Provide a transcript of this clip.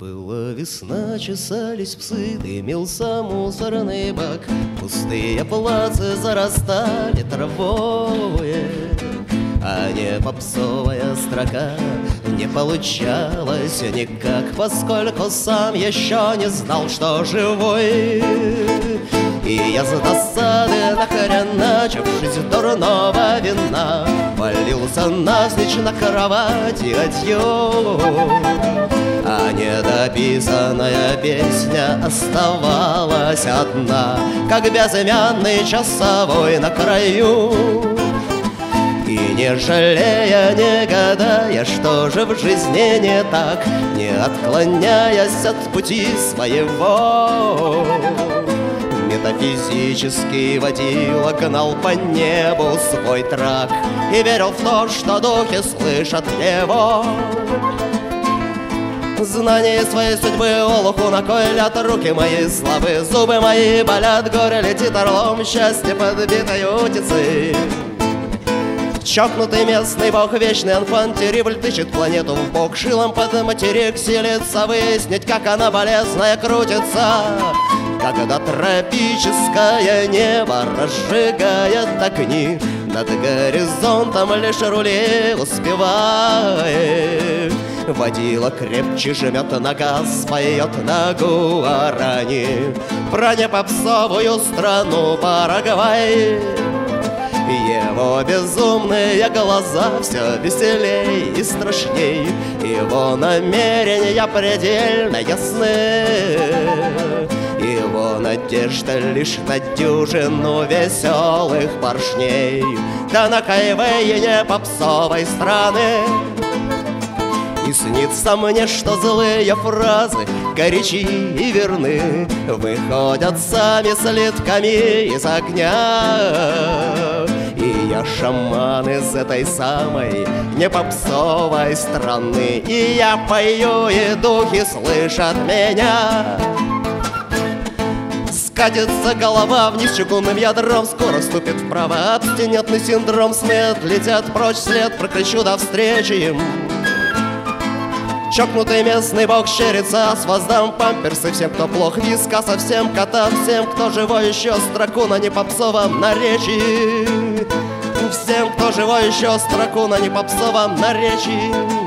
Была весна, чесались псы, дымился мусорный бак, пустые плацы зарастали травой, а не попсовая строка не получалась никак, поскольку сам еще не знал, что живой. И я с досады, нахреначившись дурного вина, валился навзничь на кровати одеяло. А недописанная песня оставалась одна, как безымянный часовой на краю. И не жалея, не гадая, что же в жизни не так, не отклоняясь от пути своего, метафизический водила гнал по небу свой трак и верил в то, что духи слышат его. Знание своей судьбы олуху наколят руки мои слабые, зубы мои болят, горе летит орлом, счастье подбитой утицей. Чокнутый местный бог, вечный анфан Терибль тычет планету в бок, шилом под материк силится выяснить, как она болезная крутится. Когда тропическое небо разжигает огни, над горизонтом лишь рули успевает. Водила крепче жмет на газ, поет на гуарани про непопсовую страну Парагвай. Его безумные глаза все веселей и страшней, его намерения предельно ясны. Его надежда лишь на дюжину веселых поршней, да на хайвее попсовой страны. И снится мне, что злые фразы горячи и верны, выходят сами слитками из огня. И я шаман из этой самой непопсовой страны, и я пою, и духи слышат меня. Скатится голова вниз чугунным ядром, скоро вступит вправо абстинентный синдром, смет летят прочь вслед, прокричу до встречи им. Чокнутый местный бог щерится, с воздам памперсы всем, кто плох, виска совсем котам, всем, кто живой еще строку на непопсовом наречии. Всем, кто живой еще строку на непопсовом наречии.